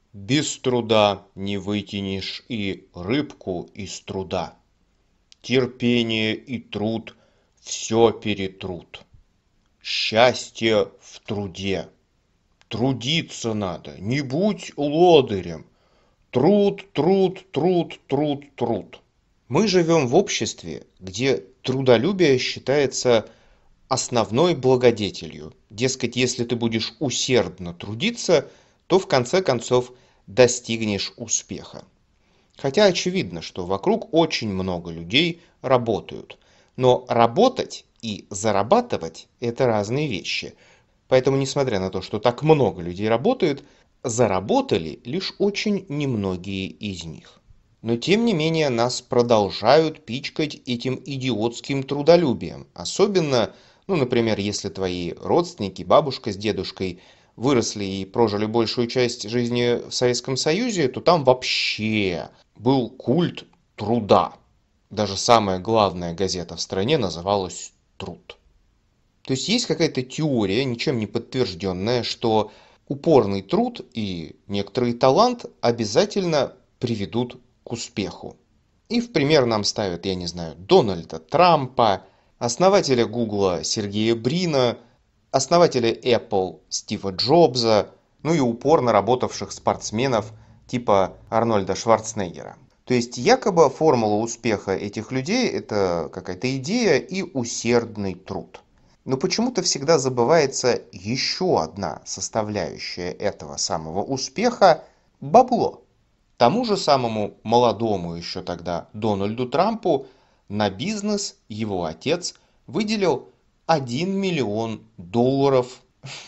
Без труда не вытянешь и рыбку из труда. Терпение и труд все перетрут. Счастье в труде. Трудиться надо, не будь лодырем. Труд, труд, труд, труд, труд. Мы живем в обществе, где трудолюбие считается основной благодетелью. Дескать, если ты будешь усердно трудиться, то в конце концов достигнешь успеха. Хотя очевидно, что вокруг очень много людей работают. Но работать и зарабатывать – это разные вещи. Поэтому, несмотря на то, что так много людей работают, заработали лишь очень немногие из них. Но тем не менее нас продолжают пичкать этим идиотским трудолюбием. Особенно, например, если твои родственники, бабушка с дедушкой выросли и прожили большую часть жизни в Советском Союзе, то там вообще был культ труда. Даже самая главная газета в стране называлась «Труд». То есть есть какая-то теория, ничем не подтвержденная, что упорный труд и некоторый талант обязательно приведут к успеху. И в пример нам ставят, я не знаю, Дональда Трампа, основателя Гугла Сергея Брина, основателя Apple Стива Джобса, ну и упорно работавших спортсменов типа Арнольда Шварценеггера. То есть якобы формула успеха этих людей – это какая-то идея и усердный труд. Но почему-то всегда забывается еще одна составляющая этого самого успеха – бабло. Тому же самому молодому еще тогда Дональду Трампу на бизнес его отец выделил 1 миллион долларов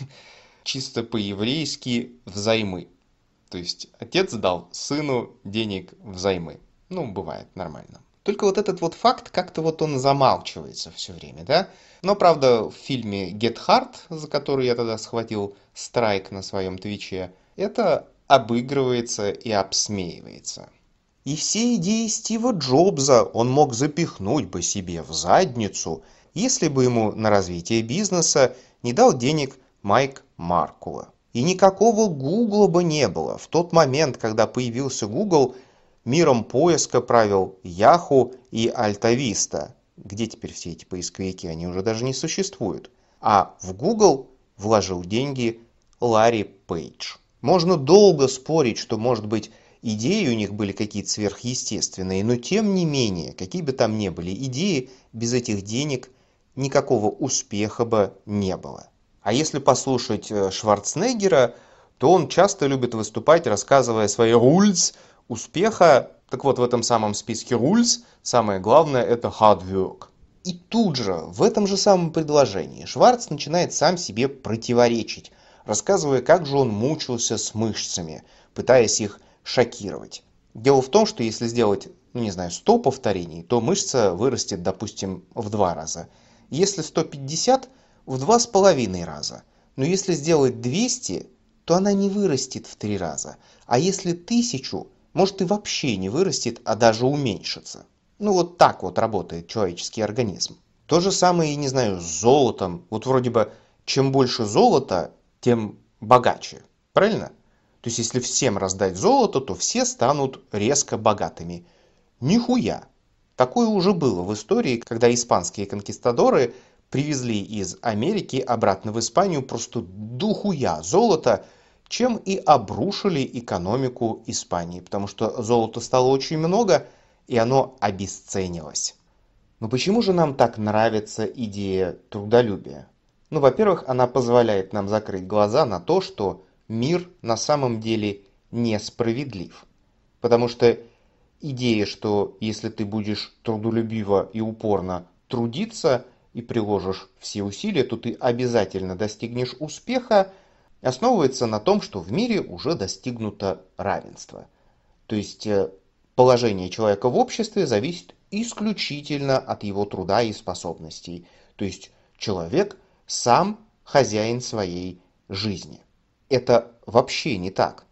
чисто по-еврейски взаймы. То есть отец дал сыну денег взаймы. Ну, бывает нормально. Только вот этот вот факт, как-то вот он замалчивается все время, да? Но, правда, в фильме Get Hard, за который я тогда схватил страйк на своем твиче, это обыгрывается и обсмеивается. И все идеи Стива Джобса он мог запихнуть бы себе в задницу, если бы ему на развитие бизнеса не дал денег Майк Маркула. И никакого Гугла бы не было. В тот момент, когда появился Google, миром поиска правил Yahoo и AltaVista. Где теперь все эти поисковики? Они уже даже не существуют. А в Google вложил деньги Ларри Пейдж. Можно долго спорить, что, может быть, идеи у них были какие-то сверхъестественные, но тем не менее, какие бы там ни были идеи, без этих денег никакого успеха бы не было. А если послушать Шварценеггера, то он часто любит выступать, рассказывая свои rules успеха. Так вот, в этом самом списке rules самое главное – это hard work. И тут же, в этом же самом предложении, Шварц начинает сам себе противоречить, рассказывая, как же он мучился с мышцами, пытаясь их шокировать. Дело в том, что если сделать, 100 повторений, то мышца вырастет, допустим, в 2 раза. Если 150 – в 2,5 раза. Но если сделать 200, то она не вырастет в 3 раза. А если 1000, может и вообще не вырастет, а даже уменьшится. Вот так вот работает человеческий организм. То же самое, не знаю, с золотом. Вот вроде бы, чем больше золота, тем богаче. Правильно? То есть, если всем раздать золото, то все станут резко богатыми. Нихуя. Такое уже было в истории, когда испанские конкистадоры привезли из Америки обратно в Испанию просто дохуя золота, чем и обрушили экономику Испании, потому что золота стало очень много, и оно обесценилось. Но почему же нам так нравится идея трудолюбия? Во-первых, она позволяет нам закрыть глаза на то, что мир на самом деле несправедлив. Потому что идея, что если ты будешь трудолюбиво и упорно трудиться и приложишь все усилия, то ты обязательно достигнешь успеха, основывается на том, что в мире уже достигнуто равенство. То есть положение человека в обществе зависит исключительно от его труда и способностей. То есть человек сам хозяин своей жизни. Это вообще не так.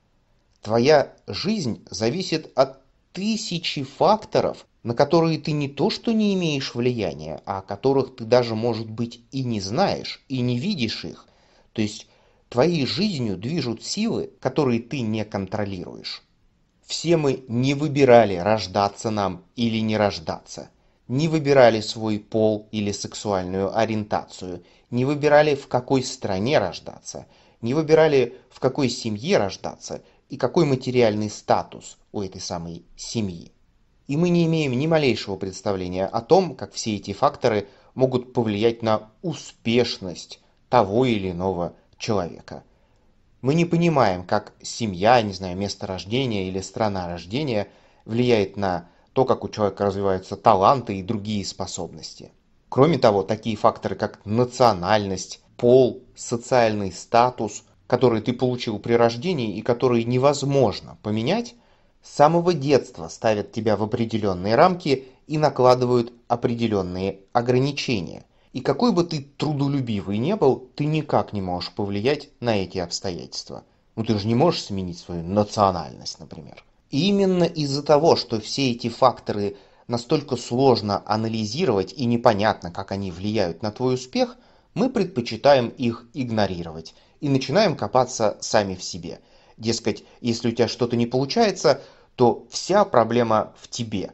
Твоя жизнь зависит от тысячи факторов, на которые ты не то что не имеешь влияния, а о которых ты даже, может быть, и не знаешь, и не видишь их. То есть Твоей жизнью движут силы, которые ты не контролируешь. Все мы не выбирали, рождаться нам или не рождаться. Не выбирали свой пол или сексуальную ориентацию. Не выбирали, в какой стране рождаться. Не выбирали, в какой семье рождаться и какой материальный статус у этой самой семьи. И мы не имеем ни малейшего представления о том, как все эти факторы могут повлиять на успешность того или иного человека. Мы не понимаем, как семья, не знаю, место рождения или страна рождения влияет на то, как у человека развиваются таланты и другие способности. Кроме того, такие факторы, как национальность, пол, социальный статус, который ты получил при рождении и которые невозможно поменять, с самого детства ставят тебя в определенные рамки и накладывают определенные ограничения. И какой бы ты трудолюбивый не был, ты никак не можешь повлиять на эти обстоятельства. Ну ты же не можешь сменить свою национальность, например. И именно из-за того, что все эти факторы настолько сложно анализировать и непонятно, как они влияют на твой успех, мы предпочитаем их игнорировать и начинаем копаться сами в себе. Дескать, если у тебя что-то не получается, то вся проблема в тебе.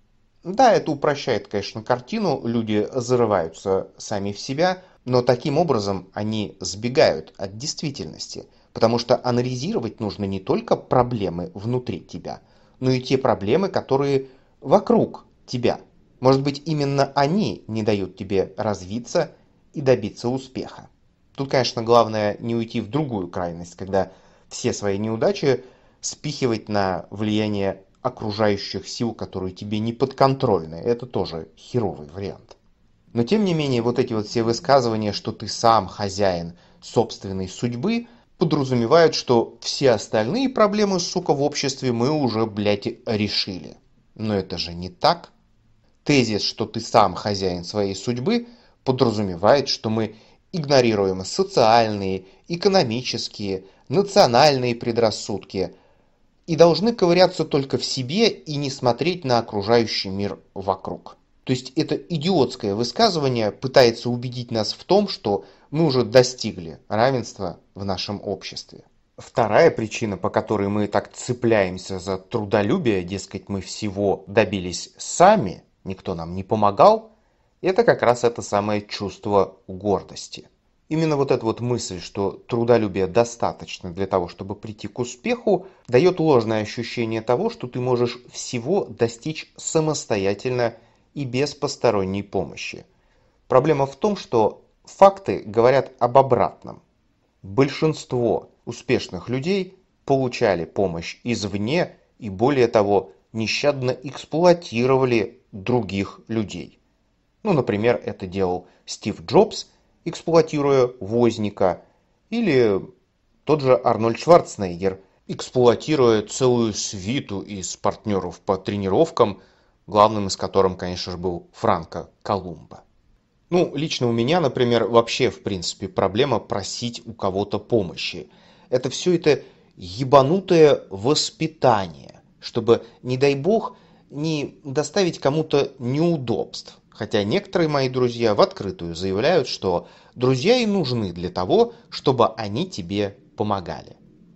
Да, это упрощает, конечно, картину, люди зарываются сами в себя, но таким образом они сбегают от действительности, потому что анализировать нужно не только проблемы внутри тебя, но и те проблемы, которые вокруг тебя. Может быть, именно они не дают тебе развиться и добиться успеха. Тут, конечно, главное не уйти в другую крайность, когда все свои неудачи спихивать на влияние окружающих сил, которые тебе не подконтрольны. Это тоже херовый вариант. Но тем не менее, вот эти вот все высказывания, что ты сам хозяин собственной судьбы, подразумевают, что все остальные проблемы, сука, в обществе мы уже, блядь, решили. Но это же не так. Тезис, что ты сам хозяин своей судьбы, подразумевает, что мы игнорируем социальные, экономические, национальные предрассудки и должны ковыряться только в себе и не смотреть на окружающий мир вокруг. То есть это идиотское высказывание пытается убедить нас в том, что мы уже достигли равенства в нашем обществе. Вторая причина, по которой мы так цепляемся за трудолюбие, дескать, мы всего добились сами, никто нам не помогал, это как раз это самое чувство гордости. Именно вот эта вот мысль, что трудолюбия достаточно для того, чтобы прийти к успеху, дает ложное ощущение того, что ты можешь всего достичь самостоятельно и без посторонней помощи. Проблема в том, что факты говорят об обратном. Большинство успешных людей получали помощь извне и, более того, нещадно эксплуатировали других людей. Ну, например, это делал Стив Джобс, эксплуатируя Возника, или тот же Арнольд Шварценеггер, эксплуатируя целую свиту из партнеров по тренировкам, главным из которых, конечно же, был Франко Колумбо. Ну, лично у меня, например, вообще, в принципе, проблема просить у кого-то помощи. Это все это ебанутое воспитание, чтобы, не дай бог, не доставить кому-то неудобств. Хотя некоторые мои друзья в открытую заявляют, что друзья и нужны для того, чтобы они тебе помогали.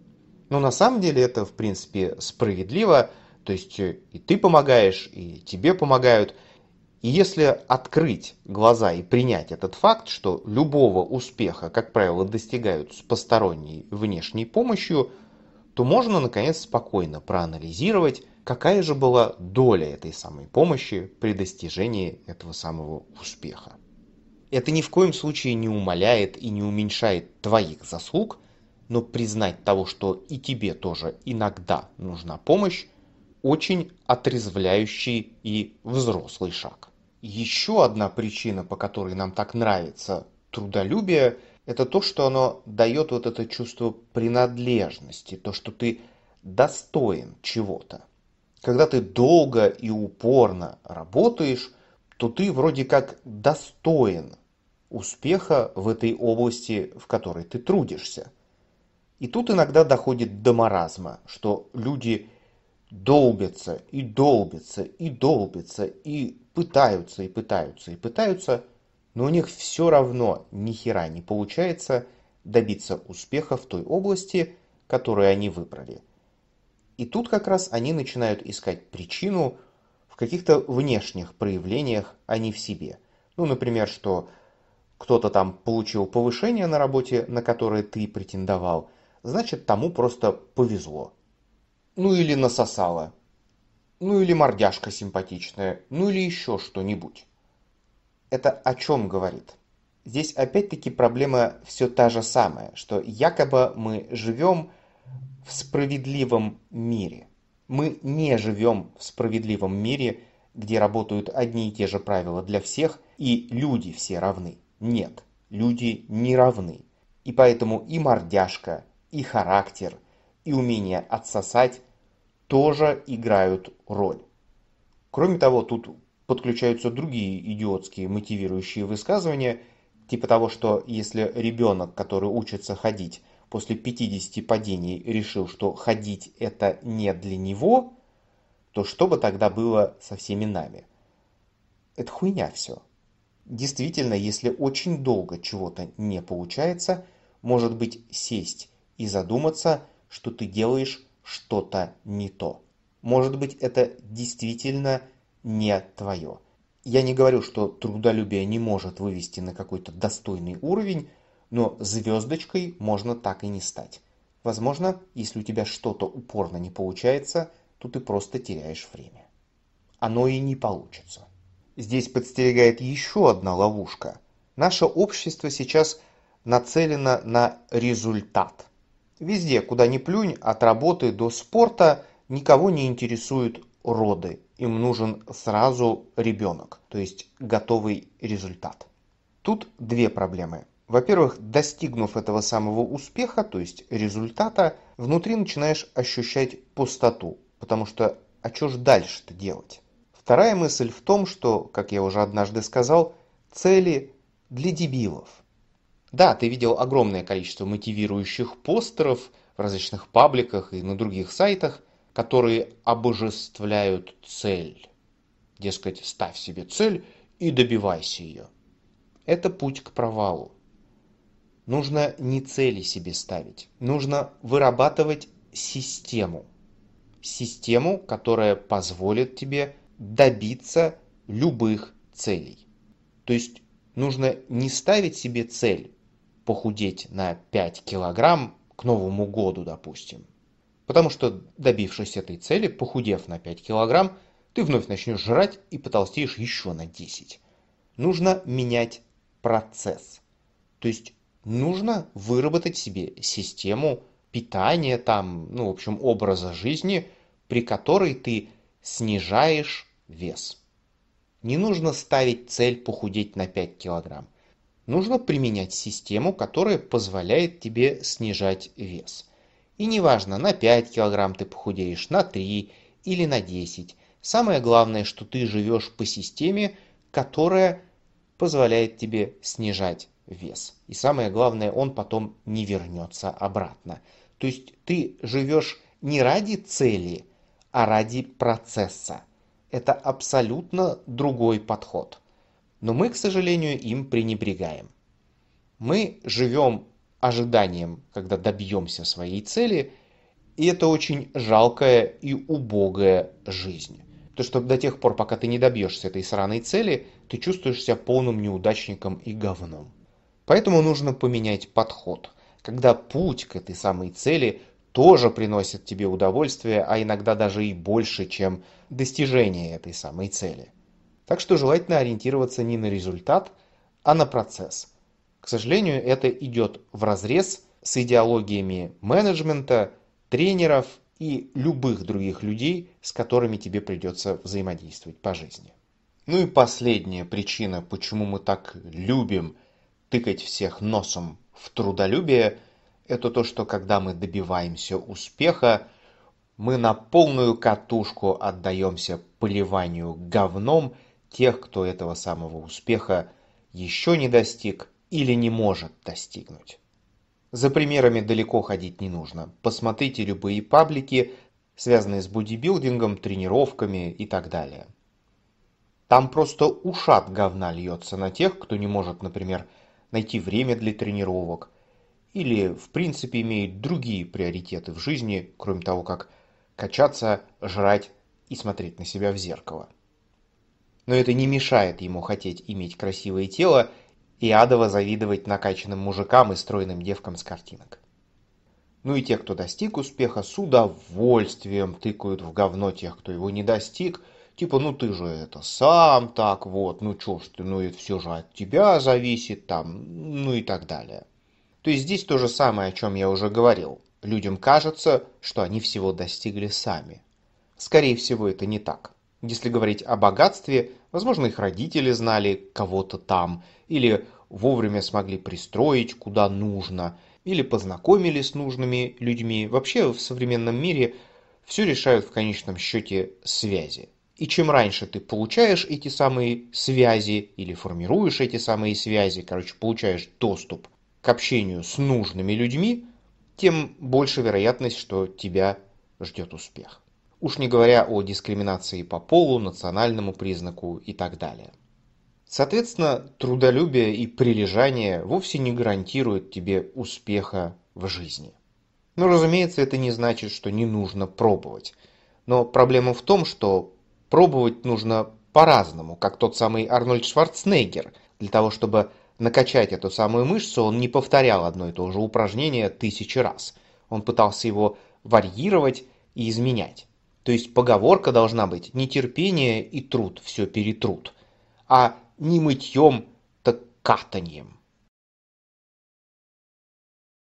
Но на самом деле это, в принципе, справедливо. То есть и ты помогаешь, и тебе помогают. И если открыть глаза и принять этот факт, что любого успеха, как правило, достигают с посторонней внешней помощью, то можно, наконец, спокойно проанализировать, какая же была доля этой самой помощи при достижении этого самого успеха. Это ни в коем случае не умаляет и не уменьшает твоих заслуг, но признать того, что и тебе тоже иногда нужна помощь, очень отрезвляющий и взрослый шаг. Еще одна причина, по которой нам так нравится трудолюбие, это то, что оно дает вот это чувство принадлежности, то, что ты достоин чего-то. Когда ты долго и упорно работаешь, то ты вроде как достоин успеха в этой области, в которой ты трудишься. И тут иногда доходит до маразма, что люди долбятся и долбятся и долбятся и пытаются и пытаются и пытаются, но у них все равно ни хера не получается, добиться успеха в той области, которую они выбрали. И тут как раз они начинают искать причину в каких-то внешних проявлениях, а не в себе. Ну, например, что кто-то там получил повышение на работе, на которое ты претендовал, значит, тому просто повезло. Ну или насосало. Ну или мордяшка симпатичная. Ну или еще что-нибудь. Это о чем говорит? Здесь опять-таки проблема все та же самая, что якобы мы живем в справедливом мире. Мы не живем в справедливом мире, где работают одни и те же правила для всех, и люди все равны. Нет, люди не равны. И поэтому и мордяшка, и характер, и умение отсосать тоже играют роль. Кроме того, тут подключаются другие идиотские мотивирующие высказывания, типа того, что если ребенок, который учится ходить, после 50 падений решил, что ходить это не для него, то что бы тогда было со всеми нами? Это хуйня все. Действительно, если очень долго чего-то не получается, может быть сесть и задуматься, что ты делаешь что-то не то. Может быть, это действительно не твое. Я не говорю, что трудолюбие не может вывести на какой-то достойный уровень, но звездочкой можно так и не стать. Возможно, если у тебя что-то упорно не получается, то ты просто теряешь время. Оно и не получится. Здесь подстерегает еще одна ловушка. Наше общество сейчас нацелено на результат. Везде, куда ни плюнь, от работы до спорта, никого не интересуют роды. Им нужен сразу ребенок, то есть готовый результат. Тут две проблемы. Во-первых, достигнув этого самого успеха, то есть результата, внутри начинаешь ощущать пустоту, потому что а что ж дальше-то делать? Вторая мысль в том, что, как я уже однажды сказал, цели для дебилов. Да, ты видел огромное количество мотивирующих постеров в различных пабликах и на других сайтах, которые обожествляют цель. Дескать, ставь себе цель и добивайся ее. Это путь к провалу. Нужно не цели себе ставить, нужно вырабатывать систему. Систему, которая позволит тебе добиться любых целей. То есть нужно не ставить себе цель похудеть на 5 килограмм к Новому году, допустим. Потому что, добившись этой цели, похудев на 5 килограмм, ты вновь начнешь жрать и потолстеешь еще на 10. Нужно менять процесс. То есть нужно выработать себе систему питания, там, ну, в общем, образа жизни, при которой ты снижаешь вес. Не нужно ставить цель похудеть на 5 килограмм. Нужно применять систему, которая позволяет тебе снижать вес. И неважно, на 5 килограмм ты похудеешь, на 3 или на 10. Самое главное, что ты живешь по системе, которая позволяет тебе снижать вес. И самое главное, он потом не вернется обратно. То есть ты живешь не ради цели, а ради процесса. Это абсолютно другой подход. Но мы, к сожалению, им пренебрегаем. Мы живем ожиданием, когда добьемся своей цели, и это очень жалкая и убогая жизнь. То, что до тех пор, пока ты не добьешься этой сраной цели, ты чувствуешь себя полным неудачником и говном. Поэтому нужно поменять подход, когда путь к этой самой цели тоже приносит тебе удовольствие, а иногда даже и больше, чем достижение этой самой цели. Так что желательно ориентироваться не на результат, а на процесс. К сожалению, это идет вразрез с идеологиями менеджмента, тренеров и любых других людей, с которыми тебе придется взаимодействовать по жизни. Ну и последняя причина, почему мы так любим тыкать всех носом в трудолюбие, это то, что когда мы добиваемся успеха, мы на полную катушку отдаемся поливанию говном тех, кто этого самого успеха еще не достиг или не может достигнуть. За примерами далеко ходить не нужно. Посмотрите любые паблики, связанные с бодибилдингом, тренировками и так далее. Там просто ушат говна льется на тех, кто не может, например, найти время для тренировок, или в принципе имеет другие приоритеты в жизни, кроме того, как качаться, жрать и смотреть на себя в зеркало. Но это не мешает ему хотеть иметь красивое тело и адово завидовать накачанным мужикам и стройным девкам с картинок. Ну и те, кто достиг успеха, с удовольствием тыкают в говно тех, кто его не достиг. Типа, ну ты же это сам так вот, ну чё ж ты, ну это все же от тебя зависит там, ну и так далее. То есть здесь то же самое, о чем я уже говорил. Людям кажется, что они всего достигли сами. Скорее всего, это не так. Если говорить о богатстве, возможно, их родители знали кого-то там, или вовремя смогли пристроить куда нужно, или познакомились с нужными людьми. Вообще в современном мире все решают в конечном счете связи. И чем раньше ты получаешь эти самые связи или формируешь эти самые связи, короче, получаешь доступ к общению с нужными людьми, тем больше вероятность, что тебя ждет успех. Уж не говоря о дискриминации по полу, национальному признаку и так далее. Соответственно, трудолюбие и прилежание вовсе не гарантируют тебе успеха в жизни. Но, разумеется, это не значит, что не нужно пробовать. Но проблема в том, что пробовать нужно по-разному, как тот самый Арнольд Шварценеггер. Для того, чтобы накачать эту самую мышцу, он не повторял одно и то же упражнение тысячи раз. Он пытался его варьировать и изменять. То есть поговорка должна быть: не терпение и труд все перетрут, а не мытьем, так катаньем.